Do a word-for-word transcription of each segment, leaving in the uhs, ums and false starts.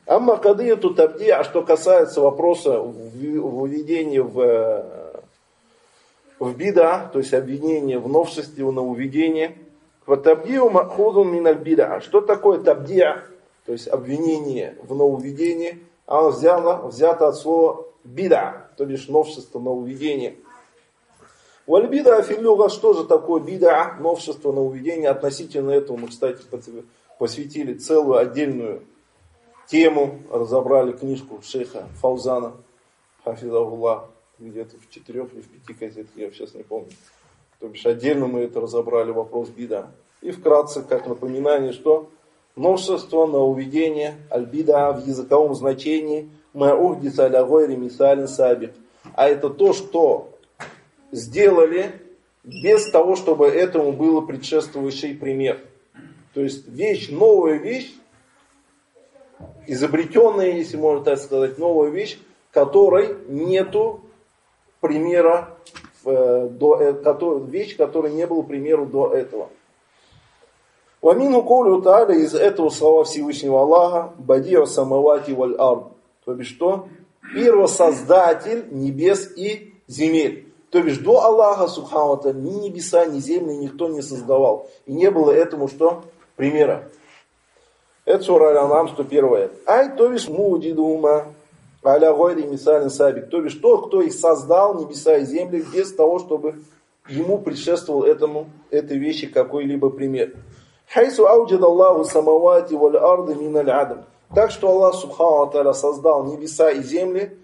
Амма кадыяту табди, а что касается вопроса введения в, в бида, то есть обвинения в новшестве, в нововведении, табдию махудун миналь бида. Что такое табдия, то есть обвинение в нововведении? Оно взято, взято от слова бида, то есть новшество, нововведение. Валь бида филлюга, что же такое бида, новшество, нововведение? Относительно этого мы, кстати, посвятили целую отдельную тему, разобрали книжку шейха Фаузана, хафизахуллах, где-то в четырех или в пяти газетах, я сейчас не помню. То бишь отдельно мы это разобрали, вопрос бида. И вкратце, как напоминание, что новшество, нововведение, аль-бида в языковом значении, ма'ухдиса аля гойри мисалин сабик. А это то, что сделали без того, чтобы этому был предшествующий пример. То есть вещь, новая вещь, изобретенная, если можно так сказать, новая вещь, которой нету примера, э, до, который, вещь, которой не было примеру до этого. Вамину колю тааля, из этого слова Всевышнего Аллаха, бадио самавати валь ард. То бишь что? Первосоздатель небес и земель. То бишь до Аллаха субхану ва тааля ни небеса, ни земли никто не создавал. И не было этому что? Примера. Это сура Аль-Ан'ам, сто первая. Ай, то бишь мудидума, аля гойри мисалин сабик. То бишь тот, кто их создал, небеса и земли, без того, чтобы ему предшествовал этому, этой вещи какой-либо пример. Хайсу ауджид Аллаху самавати валь арды миналь адам. Так что Аллах субхану ва тааля создал небеса и земли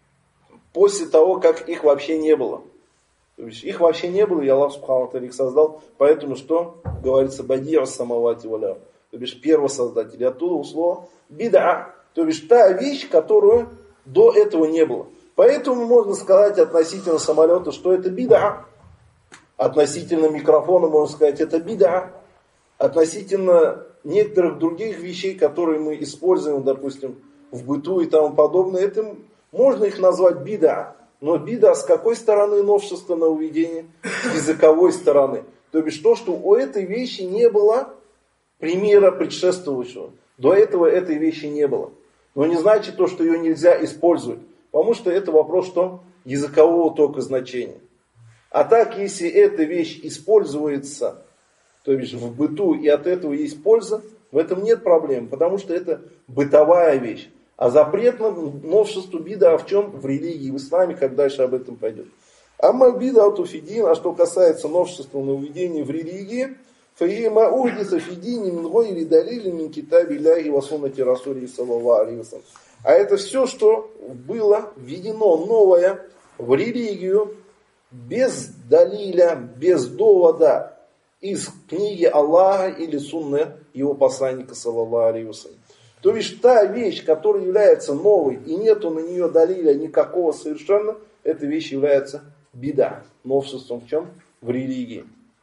после того, как их вообще не было. То есть их вообще не было, и Аллах субхану ва тааля их создал. Поэтому что? Говорится, бади'у самавати валь арды. То бишь первосоздатель. Оттуда у слова бида. То бишь та вещь, которую до этого не было. Поэтому можно сказать относительно самолета, что это бида. Относительно микрофона можно сказать, это бида. Относительно некоторых других вещей, которые мы используем, допустим, в быту и тому подобное, это можно их назвать бида. Но бида с какой стороны новшества нововведения? С языковой стороны. То бишь то, что у этой вещи не было примера предшествующего. До этого этой вещи не было. Но не значит то, что ее нельзя использовать. Потому что это вопрос что? Языкового только значения. А так, если эта вещь используется, то есть в быту, и от этого есть польза, в этом нет проблем. Потому что это бытовая вещь. А запрет на новшество бида в чем? В религии, в исламе, как дальше об этом пойдет. Амма бида атуфидин, а что касается новшества нововведения в религии, فَإِمَا أُحْدِثَ فِي دِينٍ مِنْ غَيْرِ دَلِيلٍ مِنْ كِتَابِ اللَّهِ وَسُنَّةِ رَسُولِهِ صَلَّى اللَّهُ عَلَيْهِ وَسَلَّمَ. А это все, что было введено новое в религию без далиля, без довода из книги Аллаха или сунны его посланника саллаллаху алейхи вассалям. То есть та вещь, которая является новой и нету на нее далиля никакого совершенно, эта вещь является бида, новшеством в чем? В религии.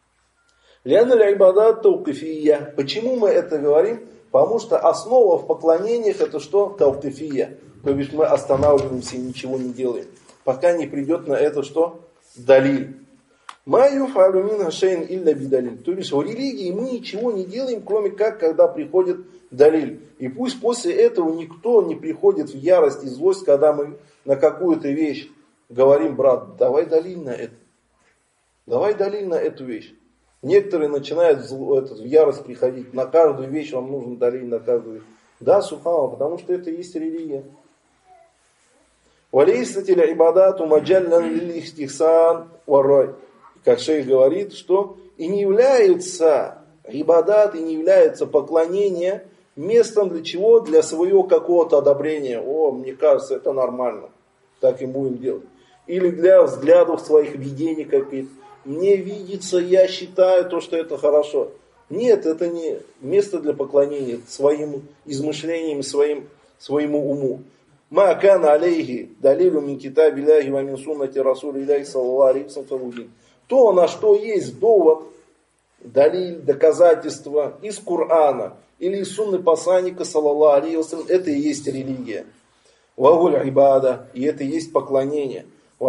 Почему мы это говорим? Потому что основа в поклонениях это что? Таукифия. То есть мы останавливаемся и ничего не делаем. Пока не придет на это что? Далиль. Маюф алюмина шейн илля бидалиль. То есть в религии мы ничего не делаем, кроме как когда приходит далиль. И пусть после этого никто не приходит в ярость и злость, когда мы на какую-то вещь говорим: брат, давай далиль на это. Давай далиль на эту вещь. Некоторые начинают в, этот, в ярость приходить. На каждую вещь вам нужно далиль, на каждую вещь. Да, субханаллах, потому что это и есть религия. Валейсатиля ибадату маджаллян лихтихсан варой. Как шейх говорит, что и не является ибадат, и не является поклонение местом для чего? Для своего какого-то одобрения. О, мне кажется, это нормально. Так и будем делать. Или для взглядов своих видений каких-то. Мне видится, я считаю то, что это хорошо. Нет, это не место для поклонения своим измышлениям, своим, своему уму. Ма кана алейхи далилу мин китаби ляхи ва мин суннати расули ляхи саллаллаху алейхи ва саллям. То, на что есть довод, далиль, доказательство из Корана или из сунны посланника саллаллаху алейхи ва саллям, это и есть религия. Вагуль ибада, и это и есть поклонение. А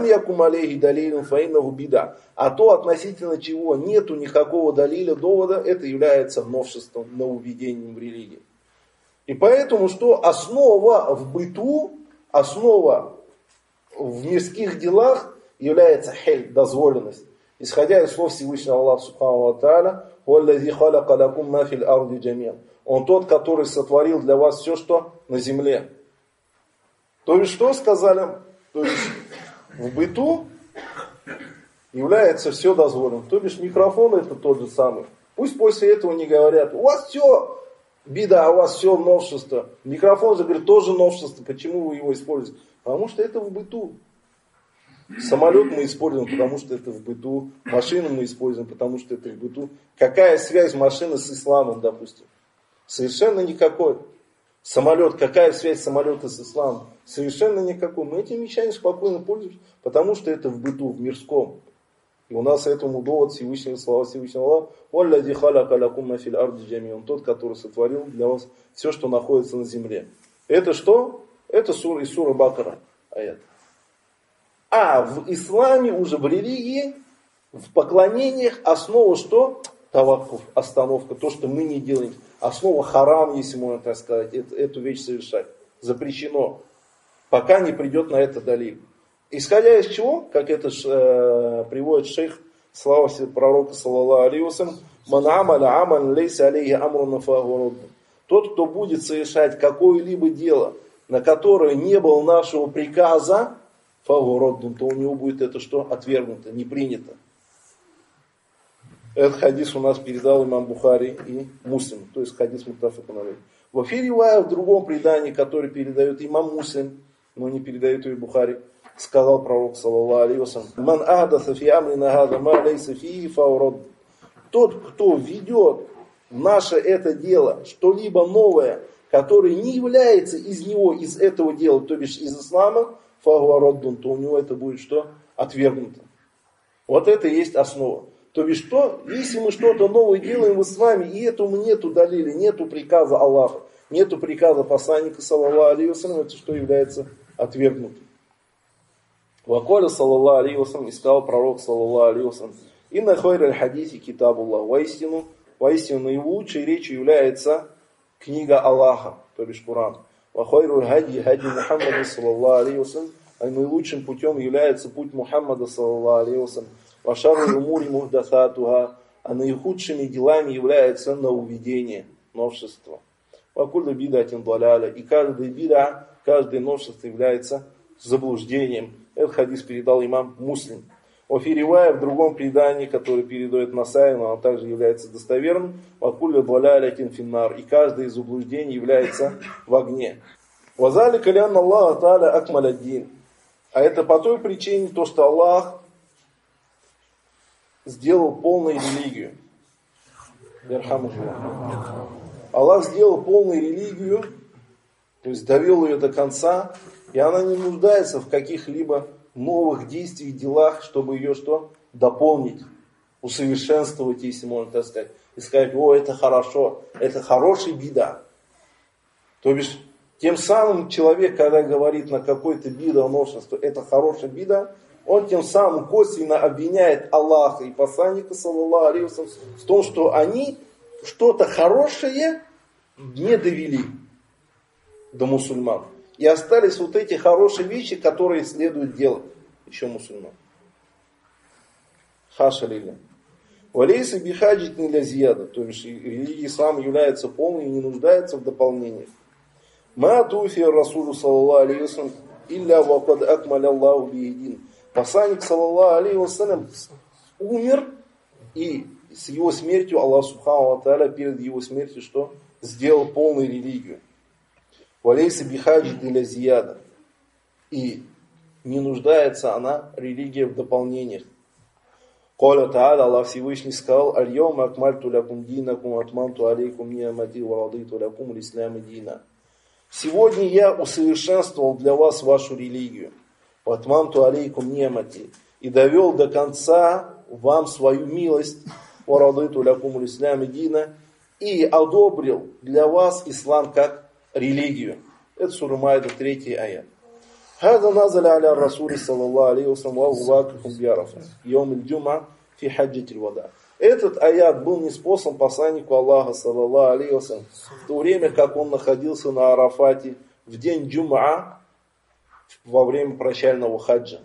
то, относительно чего нету никакого далиля, довода, это является новшеством, нововведением в религии. И поэтому, что основа в быту, основа в мирских делах является хель, дозволенность. Исходя из слов Всевышнего Аллаха Субхану ва Тааля, «Валлази халяка лакум ма фил арди джамиан». Он тот, который сотворил для вас все, что на земле. То есть, что сказали? То есть, в быту является все дозволенным. То бишь, микрофон это тот же самый. Пусть после этого не говорят, у вас все беда, у вас все новшество. Микрофон же говорит, тоже новшество. Почему вы его используете? Потому что это в быту. Самолет мы используем, потому что это в быту. Машину мы используем, потому что это в быту. Какая связь машины с исламом, допустим? Совершенно никакой. Самолет, какая связь самолета с исламом? Совершенно никакой. Мы этими вещами спокойно пользуемся, потому что это в быту, в мирском. И у нас этому довод Всевышнего, слова Всевышнего Аллаха. «Валлади халяка лакум ма фил арди джамиан». Он тот, который сотворил для вас все, что находится на земле. Это что? Это сура из сура Бакара. Аят. А в исламе, уже в религии, в поклонениях основа что? Таваккуф, остановка. То, что мы не делаем. Основа харам, если можно так сказать, это, эту вещь совершать. Запрещено. Пока не придет на это далиль. Исходя из чего, как это э, приводит шейх, слава пророка, саллаллаху алейхи ва саллям, «Ман амаля аман лейса алейхи амруна фахуа раддун». Тот, кто будет совершать какое-либо дело, на которое не было нашего приказа, фахуа раддун, то у него будет это что? Отвергнуто, не принято. Этот хадис у нас передал имам Бухари и Муслим, то есть хадис муттафакун алейхи. В эфире в другом предании, который передает имам Муслим, но не передает и Бухари, сказал пророк, саллаллаху алейхи ва саллям, «Ман ахдаса фи амрина хаза ма лейса фии фахуа раддун». Тот, кто ведет в наше это дело что-либо новое, которое не является из него, из этого дела, то бишь из ислама, фахуа раддун, то у него это будет что? Отвергнуто. Вот это и есть основа. То бишь что? Если мы что-то новое делаем в исламе, и этому нету далили, нету приказа Аллаха, нету приказа посланника, саллаллаху алейхи ва саллям, это что является отвергнутым. Вакаля, саллаллаху алейхи ва саллям, и сказал пророк, саллаллаху алейхи ва саллям, «Инна хайраль хадиси китабуллах». Воистину, воистину наилучшей речью является книга Аллаха, то бишь Коран. Ва хайруль хади хади Мухаммада, саллаллаху алейхи ва саллям, а наилучшим путем является путь Мухаммада, саллаллаху алейхи ва саллям. Ва шарруль умури мухдасатуха, а наихудшими делами является нововведение, новшество. Ва куллю бидатин даляля, и каждый бида, каждое новшество является заблуждением. Этот хадис передал имам Муслим. Офиривая в другом предании, который передает Насай, но он также является достоверным, вакулля дваляля финнар, и каждое из заблуждений является в огне. Вазали калян Аллаха та'аля акмаляддин. А это по той причине, то, что Аллах сделал полную религию. Аллах сделал полную религию, то есть довел ее до конца, и она не нуждается в каких-либо новых действиях, делах, чтобы ее что? Дополнить, усовершенствовать, если можно так сказать. И сказать, о, это хорошо, это хороший бида. То бишь, тем самым человек, когда говорит на какой-то бида, новшество, это хорошая бида, он тем самым косвенно обвиняет Аллаха и посланника, саллаллаху алейхи ва саллям, в том, что они что-то хорошее не довели до мусульман. И остались вот эти хорошие вещи, которые следует делать еще мусульман. Хаша лиля. Валейса бихаджит ниля зияда. То есть религия ислама является полной и не нуждается в дополнениях. Ма туфи расулу саллаллаху алейхи ва саллям илля вакад акмаля Аллаху биедин. Посланник, саллаллаху алейхи ва саллям, умер, и с его смертью Аллах субхану ва тааля перед его смертью что? Сделал полную религию. Валейса бихаджит ниля зияда. И не нуждается она, религия, в дополнениях. Коля Тааля, Аллах Всевышний сказал, «Аль-йома акмальту лякум динакум атманту алейкум ниамати ва радиту лякум аль-исляма дина». Сегодня я усовершенствовал для вас вашу религию. Атманту алейкум ниамати. И довел до конца вам свою милость. Ва радиту лякум аль-исляма дина. И одобрил для вас ислам как религию. Это сура Майда, третий аят. هذا نزل على الرسول صلى الله عليه وسلم وهو واقف بعرفة يوم الجمعة في حجة الوداع. Этот аят был ниспослан посланнику Аллаха, саллаллаху алейхи ва саллям, в то время, как он находился на Арафате в день Джум'a во время прощального хаджа.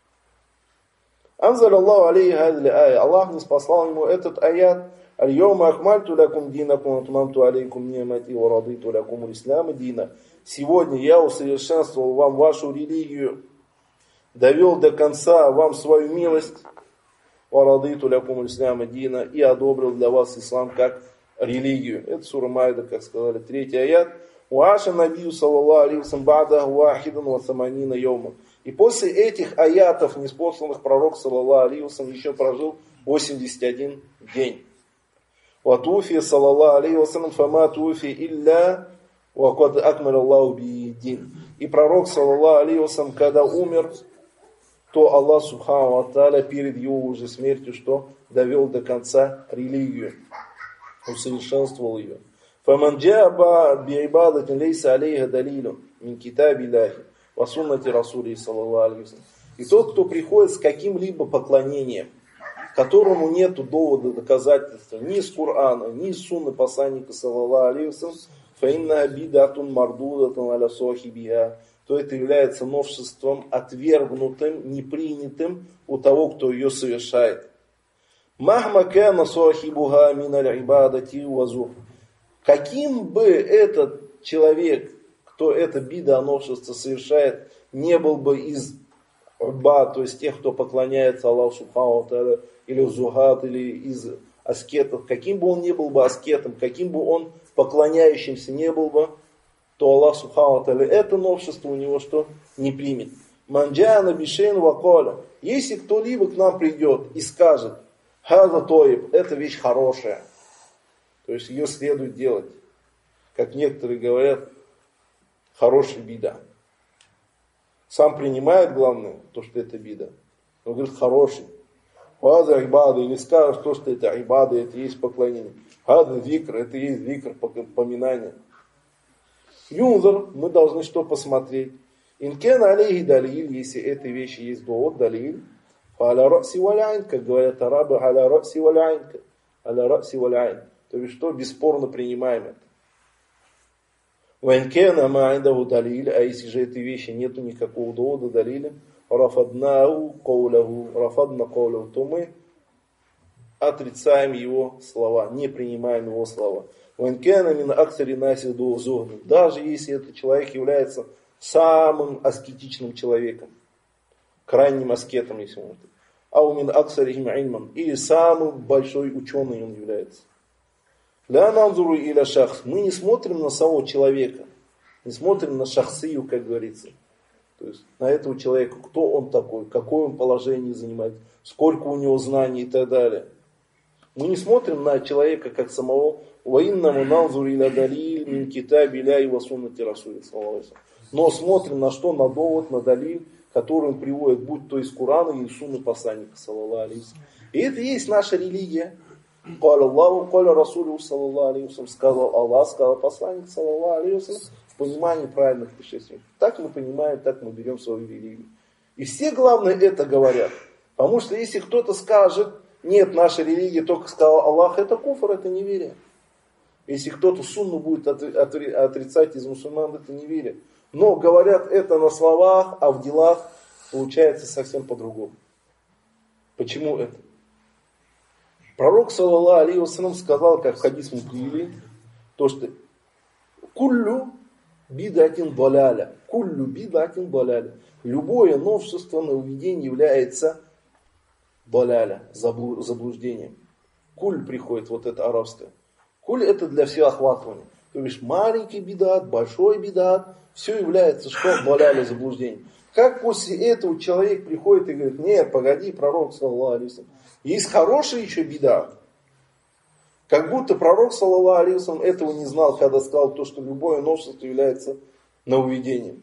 Анзаль Аллаху алейхи хадли ая. Аллах ниспослал ему этот аят. Аль-йома акмальту лякум динакум атмамту алейкум ни'мати ва радиту лякум ислама дина. Сегодня я усовершенствовал вам вашу религию, довел до конца вам свою милость, ва радиту лякум ислама дина, и одобрил для вас ислам как религию. Это сура Майда, как сказали, третий аят. Уаша набию саллаллаху алейхи ва саллям ба'да вахидан ва саманина йома. И после этих аятов, ниспосланных пророк саллаллаху алейхи ва саллям еще прожил восемьдесят один день. Ватуфи саллаллаху алейхи ва саллям фама туфи илля ва кад акмал Аллаху би дин. И пророк саллаллаху алейхи ва саллям, когда умер, то Аллах субхану ва тааля перед его уже смертью что? Довел до конца религию, усовершенствовал ее. Фаман джаба би ибадатин лейса алейха далилу мин китаби Аллахи ва суннати расули саллаллаху алейхи ва саллям. И тот, кто приходит с каким-либо поклонением, которому нету довода, доказательства ни из Корана, ни из сунны посланника саллаллаху алейхи ва саллям, фаинна бидатун мардудатун аля сахибиха, то это является новшеством, отвергнутым, непринятым у того, кто ее совершает. Махма кана сахибуха мин аль-ибадати ва зух. Каким бы этот человек, кто это бида, новшество совершает, не был бы из Уба, то есть тех, кто поклоняется Аллаху субхану ва тааля, или зухат, или из аскетов, каким бы он ни был бы аскетом, каким бы он поклоняющимся не был бы, то Аллах субхану ва тааля это новшество у него что? Не примет. Манджана бишейн вакаля. Если кто-либо к нам придет и скажет, хаза тоиб, это вещь хорошая, то есть ее следует делать, как некоторые говорят, хорошая бида. Сам принимает, главное, то, что это бида. Он говорит, хороший. Хаза айбада, или скажет, то, что это айбада, это есть поклонение. Хаза викр, это есть викр, поминание. Юнзар, мы должны что посмотреть? Инкен алейхи далиль, если этой вещи есть довод, далиль. Аля раси валяйн, как говорят арабы, аля раси валяйн. Аля раси валяйн. То есть что, бесспорно принимаем это. Ванкена ма'индаhu далиль, а если же этой вещи нету никакого довода, далиля, рафаднау кауляху, рафадна кауляху, то мы отрицаем его слова, не принимаем его слова. Ванкена мин аксари наси ду зухду, даже если этот человек является самым аскетичным человеком, крайним аскетом, если он это, ау мин аксарихим ильман, или самым большой ученый он является. Ля нанзуру иля шахс. Мы не смотрим на самого человека. Не смотрим на шахсию, как говорится. То есть на этого человека, кто он такой, какое он положение занимает, сколько у него знаний и так далее. Мы не смотрим на человека как самого. Ваиннаму нанзуру иля далиль мин китаби Аллахи ва суннати расули саллаллаху алейхи ва саллям. Но смотрим на что? На довод, на далиль, который он приводит, будь то из Корана или сунны посланника саллаллаху алейхи ва саллям. И это и есть наша религия. Каля Аллаху, каля Расулю, саллаллаху алейхи ва саллям, сказал Аллах, сказал посланник, саллаллаху алейхи ва саллям, в понимании правильных предшественников. Так мы понимаем, так мы берем свою религию. И все, главное, это говорят. Потому что если кто-то скажет, нет, наша религия только сказал Аллах, это куфр, это неверие. Если кто-то сунну будет отрицать из мусульман, это неверие. Но говорят это на словах, а в делах получается совсем по-другому. Почему это? Пророк, саллаллаху алейхи ва саллям, сказал, как в хадисе мы привели, то, что куллю бидатин даляля, куллю бидатин даляля. Любое новшество, нововведение является даляля, заблуждением. Куль приходит, вот это арабское. Куль это для всеохватывания. То есть маленький бидат, большой бидат, все является что? Даляля, заблуждением. Как после этого человек приходит и говорит, нет, погоди, пророк, саллаллаху алейхи ва саллям, есть хорошая еще беда. Как будто пророк, саллаллаху алейхи ва саллям, этого не знал, когда сказал то, что любое новшество является нововведением.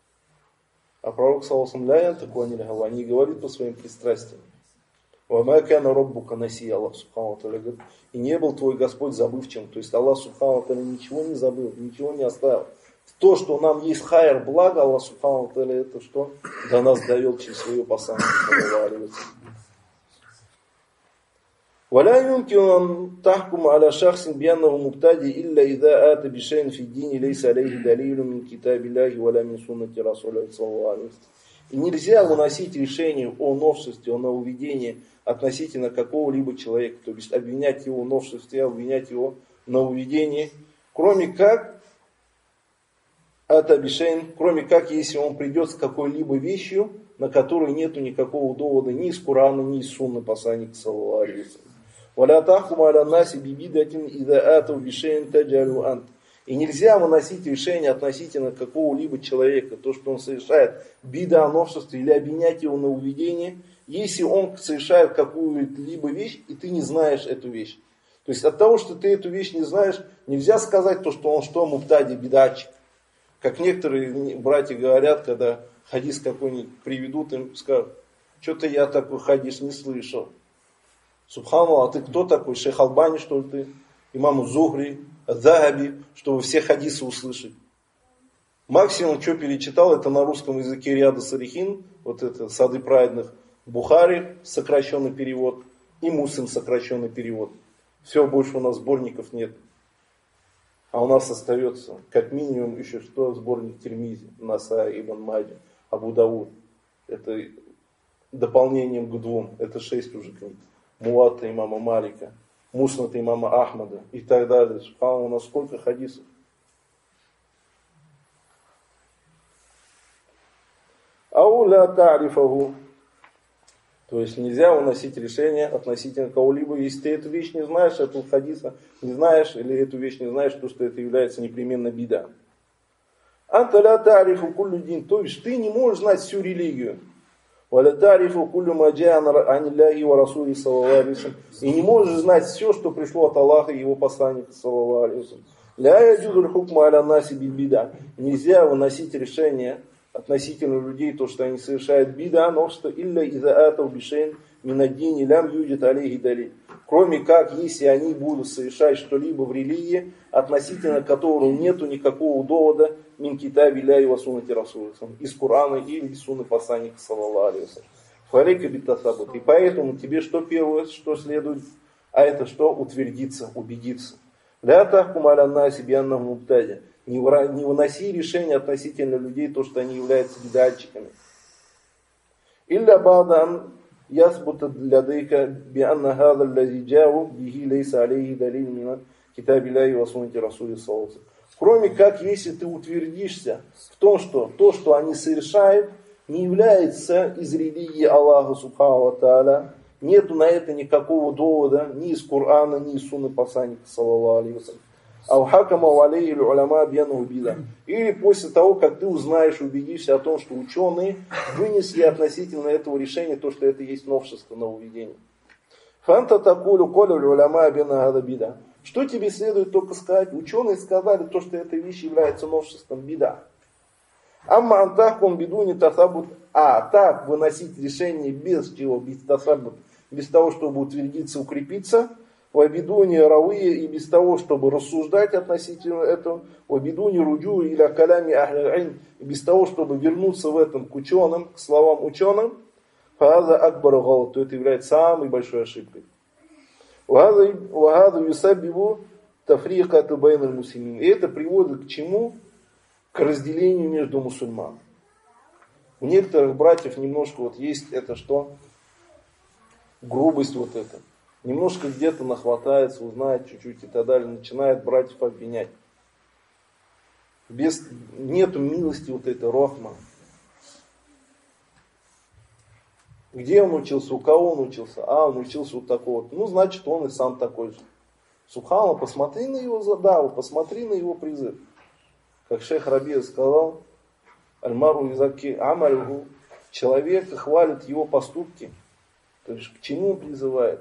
А пророк, саллаллаху алейхи ва саллям, не говорит по своим пристрастиям. «Ва кана раббука насия», Аллах субхану ва тааля говорит, и не был твой Господь забывчивым. То есть Аллах субхану ва тааля ничего не забыл, ничего не оставил. То, что нам есть хайр, благо, Аллах субхану ва тааля, это что до нас довел через свое послание. ولا يمكن أن تحكم على شخص بأنه مبتدئ إلا إذا آتى بشيء في الدين ليس عليه دليل من كتاب الله ولا من سنة رسوله صلى الله عليه وسلم. И нельзя выносить решение о новшестве, о нововведении относительно какого-либо человека, то есть обвинять его в новшестве, обвинять его в нововведении, кроме как, кроме как если он придет с какой-либо вещью, на которой нету никакого довода ни из Корана, ни из Сунны посланника саллаллаху алейхи ва саллям. ولا تحكم على الناس ببدعة إذا آتوا بشيء تجهل أنت. И нельзя выносить решение относительно какого-либо человека, то, что он совершает бида, новшество, или обвинять его на уведение, если он совершает какую-либо вещь, и ты не знаешь эту вещь. То есть от того, что ты эту вещь не знаешь, нельзя сказать то, что он что, мубтади, бидатчик. Как некоторые братья говорят, когда хадис какой-нибудь приведут, им скажут, что-то я такой хадис не слышал. Субханаллах, а ты кто такой? Шейх Албани, что ли ты? Имам Зухри, Захаби, чтобы все хадисы услышать. Максимум, что перечитал, это на русском языке Рияд ас-Салихин, вот это Сады праведных, Бухари, сокращенный перевод, и Муслим, сокращенный перевод. Все, больше у нас сборников нет. А у нас остается, как минимум, еще что, сборник Тирмизи, Насаи, Ибн Маджа, Абу Дауд. Это дополнением к двум, это шесть уже книг. Муатта имама Малика, Муснат имама Ахмада и так далее. Субханаллах, у нас сколько хадисов. Ауля тарифаху. То есть нельзя выносить решение относительно кого-либо, если ты эту вещь не знаешь, этого хадиса не знаешь, или эту вещь не знаешь, то что это является непременно бида. Анта ля тарифу куллю дин. То есть ты не можешь знать всю религию. И не можешь знать все, что пришло от Аллаха и его посланника саллаллаху алейхи ва саллям. Нельзя выносить решение относительно людей, то, что они совершают бида, но что илля иза атав бишейн минаддини лям юджид алейхи далиль. Кроме как, если они будут совершать что-либо в религии, относительно которого нету никакого довода мин китаби ля ва суннати расуля, из Корана или из сунны посланника саллаллаху алейхи ва саллям. Фалейка биттасаббут. И поэтому тебе что первое, что следует, а это что? Утвердиться, убедиться. Ля тахкум аля наси бианнаху мубтади. Не выноси решение относительно людей, то, что они являются бидатчиками. Илля бадан ясбута лядейка бианна хада лази джау бихи лейса алейхи далиль мина китаби ля ва суннати расуля саллаллаху алейхи ва саллям. Кроме как, если ты утвердишься в том, что то, что они совершают, не является из религии Аллаха Субхану ва Тааля, нету на это никакого довода ни из Корана, ни из сунны посланника саллаллаху алейхи ва саллям. Или после того, как ты узнаешь, убедишься о том, что ученые вынесли относительно этого решения то, что это есть новшество, нововведение. Что тебе следует только сказать? Ученые сказали то, что эта вещь является новшеством, бида. Амма антахум биду не тасабут. А так выносить решение без чего, без тасабут, без того, чтобы утвердиться, укрепиться. Вабидуни равые, и без того, чтобы рассуждать относительно этого. Вабидуни руджу или калями ахляль, и без того, чтобы вернуться в этом к ученым, к словам ученым. Фаза акбар галат, то это является самой большой ошибкой. Вагаду юсаббибу тафрикату байна аль-муслимин. И это приводит к чему? К разделению между мусульман. У некоторых братьев немножко вот есть это что? Грубость вот эта. Немножко где-то нахватается, узнает чуть-чуть и так далее, начинает братьев обвинять. Без, нету милости вот этой рахма. Где он учился, у кого он учился? А, он учился вот такого. Ну, значит, он и сам такой же. Субханаллах, посмотри на его задаву, посмотри на его призыв. Как шейх Раби сказал, аль-мару изаки амалюху, человека хвалит его поступки. То есть, к чему он призывает?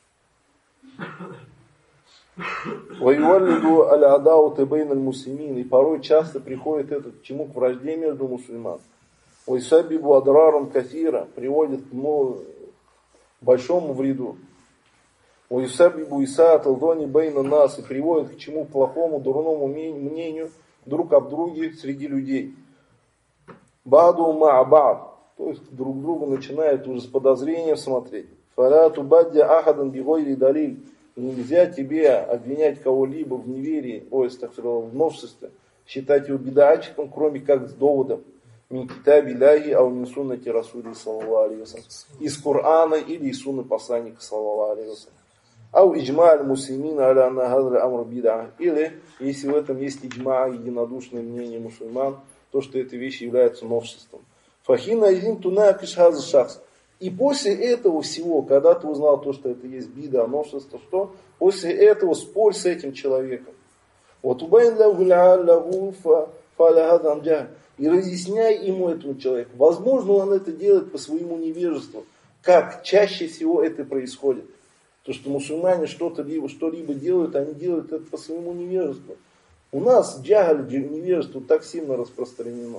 Воювалиду аля-адау тебейн аль-муслимин. И порой часто приходит это к чему? К вражде между мусульман. Вайсабибу адрарам кафира. Приводит к большому вреду. Вайсабибу исаат алдони бейна нас. И приводит к чему? К плохому, дурному мнению друг об друге среди людей. Баду ма'абад. То есть друг к другу начинают уже с подозрением смотреть. Фаля тубадди ахадан бигойри далиль. Нельзя тебе обвинять кого-либо в неверии, ой, в новшестве, считать его бедачиком, кроме как с доводом. Мин китаби ляхи, ау мин суннати расули саллаллаху алейхи ва саллям. Из Корана или из сунны посланника саллаллаху алейхи ва саллям. Ау иджма аль-муслимина аля анна хадра амр бида. Или, если в этом есть иджма, единодушное мнение мусульман, то, что эта вещь является новшеством. Фахина изин тунакиш хаза шахс. И после этого всего, когда ты узнал то, что это есть бида, новшество, что? После этого спорь с этим человеком. Вот убайн лягу фалягадан джа. И разъясняй ему, этому человеку. Возможно, он это делает по своему невежеству. Как чаще всего это происходит. То, что мусульмане что-то либо, что-либо делают, они делают это по своему невежеству. У нас джагаль, невежество так сильно распространено.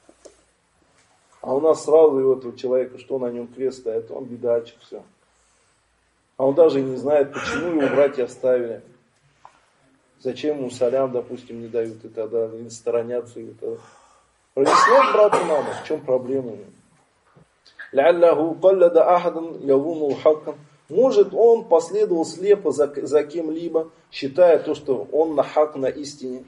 А у нас сразу у этого человека, что на нем крест стоит, он бедачик, все. А он даже не знает, почему его братья оставили. Зачем ему салям, допустим, не дают, и тогда или сторонятся, и тогда. Разъяснять брату надо, в чем проблема. Может, он последовал слепо за, за кем-либо, считая то, что он на хак, на истине.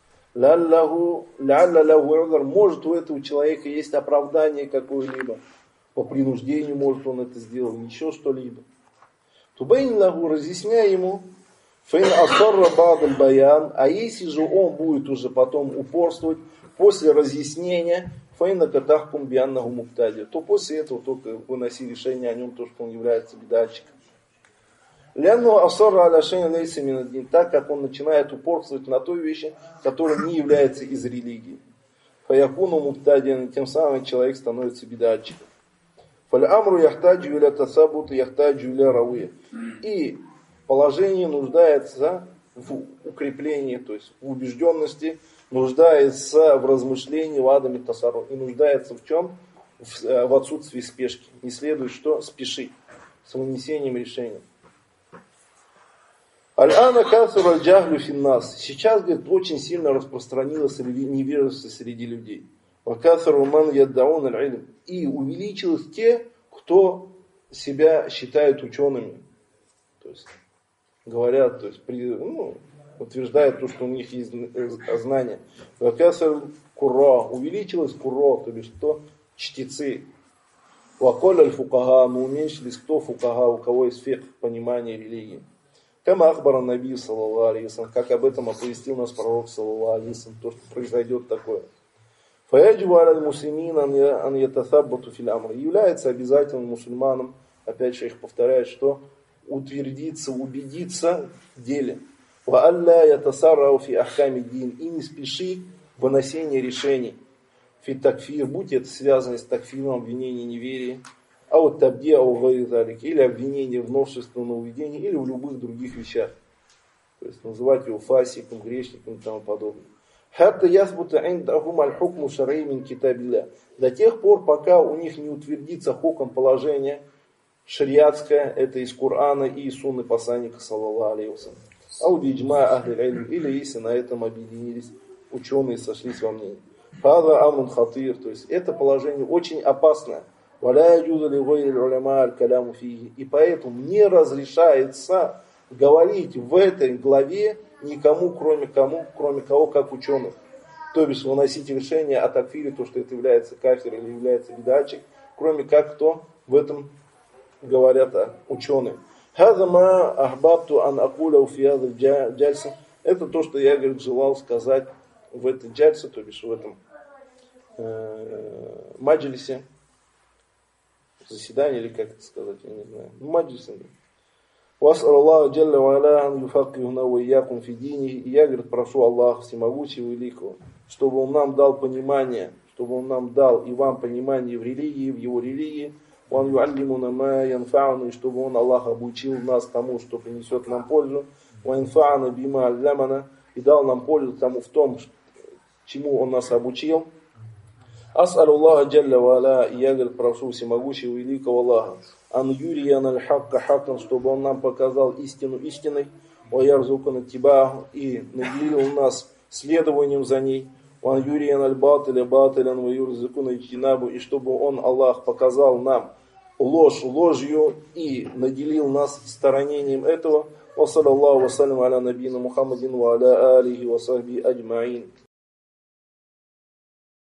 Может, у этого человека есть оправдание какое-либо. По принуждению, может, он это сделал, еще что-либо. Тубайн лаху, разъясняй ему. Фейн асарра бадаль баян. А если же он будет уже потом упорствовать, после разъяснения, фейна катахкум бианнаху муктади, то после этого только выноси решение о нем, то, что он является бедачиком. Лянну асарра аля шейн лейса мин ад-дин, так как он начинает упорствовать на той вещи, которая не является из религии. Фаякуну муктадиан, тем самым человек становится бедачиком. Фаль амру яхтаджу иля тасабут яхтаджу иля рауя. И положение нуждается в укреплении, то есть в убежденности, нуждается в размышлении в адаме тасару. И нуждается в чем? В, в отсутствии спешки. Не следует что? Спешить с вынесением решения. Аль-ана касур аль-джахлю финнас. Сейчас, говорит, очень сильно распространилось невежество среди людей. Вакасуру ман яддаун аль-илм. И увеличилось те, кто себя считают учеными. То есть говорят, то есть при, ну, утверждают то, что у них есть знания. Вакасур курра. Увеличилось курра, то есть что? Чтецы. Ваколь аль-фукага. Но уменьшились кто фукага, у кого есть фикх, понимание религии. Кама ахбара наби, саллаллаху алейхи ва саллям, как об этом оповестил нас пророк, саллаллаху алейхи ва саллям, то, что произойдет такое. Фаяджибу аля муслимин ан ятасаббату фил амр. Является обязательным мусульманам, опять же их повторяет, что утвердиться, убедиться в деле. Ва алля ятасаррау фи ахками дин. И не спеши в выносении решений. Фи такфир, будь это связано с такфиром, обвинением неверия. А вот табди, а или обвинение в новшестве, нововведении, или в любых других вещах. То есть называть его фасиком, грешником и тому подобное. Хатта ясбута индахум аль-хукму шар'и мин китабилля. До тех пор, пока у них не утвердится хуком положение шариатское, это из Корана и из сунны посланника, саллаллаху алейхи ва саллям. Ау биджма ахли илм, или если на этом объединились ученые, сошлись во мнении. Хада амрун хатир, то есть это положение очень опасное. И поэтому не разрешается говорить в этой главе никому, кроме кому, кроме кого, как ученых. То есть выносить решение о такфире, то, что это является кафир или является бидачик, кроме как кто в этом говорят ученые. Это то, что я, говорит, желал сказать в этой джальсе, то бишь в этом э, маджлисе. Заседание, или как это сказать, я не знаю. Ну, маджлис. Вас'ал Аллаху джалля ва аля ан юфаккихуна ва ийякум фи дини. И я, говорит, прошу Аллаха всемогущего и великого, чтобы он нам дал понимание, чтобы он нам дал и вам понимание в религии, в его религии. Ван юаллимуна ма янфауна, и чтобы он, Аллах, обучил нас тому, что принесет нам пользу. Ва янфауна бима аллямана, и дал нам пользу тому в том, чему он нас обучил. Ас'алу Аллаха джалля ва аля, и я, говорит, прошу всемогущего великого Аллаха, ан юрияна аль-хакка хаккан, чтобы он нам показал истину истиной, ва ярзукана тибаху, и наделил нас следованием за ней, ва юрияна аль-батиля батилян ва юрзукана ичтинабу, и чтобы он, Аллах, показал нам ложь ложью и наделил нас сторонением этого. Ва саллаллаху ва саллям аля набийна Мухаммадин ва аля алихи ва сахби аджмаин.